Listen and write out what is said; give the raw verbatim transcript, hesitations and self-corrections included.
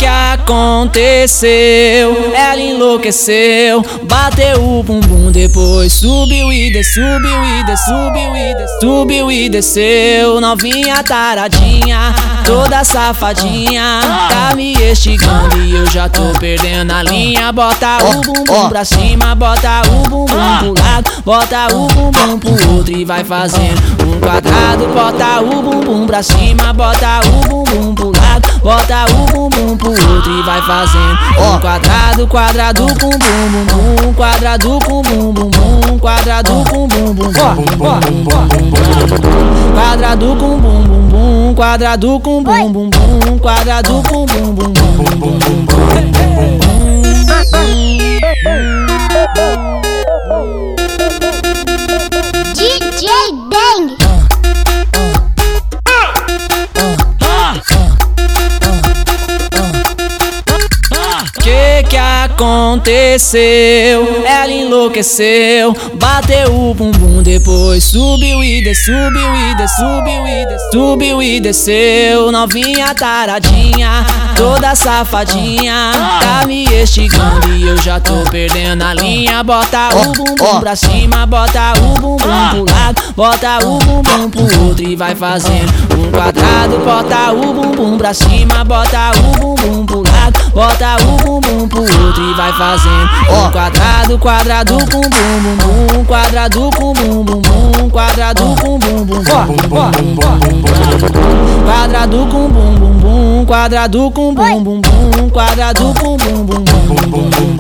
que aconteceu? Ela enlouqueceu, bateu o bumbum, depois subiu e desceu, subiu e desceu, subiu e desceu, subiu e desceu. Novinha taradinha, toda safadinha, tá me estigando e eu já tô perdendo a linha. Bota o bumbum pra cima, bota o bumbum pro lado, bota o bumbum pro outro e vai fazendo um quadrado. Bota o bumbum pra cima, bota o bumbum pro lado, bota o bumbum pro outro e vai fazendo um quadrado, quadrado com bumbum, bum, quadrado com bumbum, bum, quadrado com bumbum, quadrado com bumbum, bum, quadrado com bumbum, bum, quadrado com bumbum, bum. D J Bang. Que que aconteceu? Ela enlouqueceu, bateu o bumbum, depois subiu e desceu, subiu e desceu, subiu e desceu, subiu e desceu. Novinha taradinha, toda safadinha, tá me estigando e eu já tô perdendo a linha. Bota o bumbum pra cima, bota o bumbum pro lado, bota o bumbum pro outro e vai fazendo um quadrado. Bota o bumbum pra cima, bota o bumbum pro lado, bota o bumbum pro outro e vai fazendo um quadrado, quadrado com bumbum, bum, quadrado com bumbum, bum, quadrado com bumbum, quadrado com bumbum, bum, quadrado com bumbum, bum, quadrado com bumbum, bum.